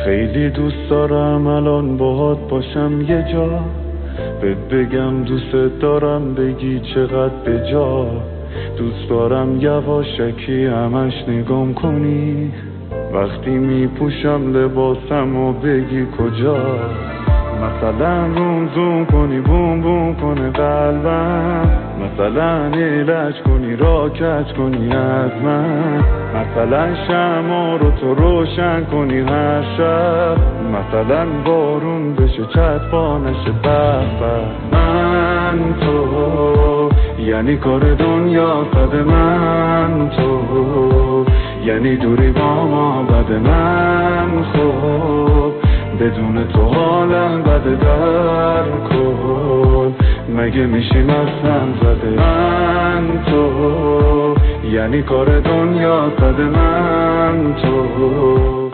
خیلی دوست دارم الان باهات باشم یه جا، بهت بگم دوست دارم بگی چقدر به جا. دوست دارم یواشکی همش نگام کنی وقتی میپوشم لباسم و بگی کجا. مثلا روم زوم کنی بوم بوم کنه قلبم، مثلا ایلج کنی را کج کنی از من، مثلا شمع رو تو روشن کنی هر شب، مثلا بارون بشه چطفا نشه بخبر. من تو یعنی کار دنیا صد، من تو یعنی دوری با ما بد. من خب بدون تو حالم بده در کن، مگه میشیم اصلا زده. من تو یعنی کار دنیا صد، من تو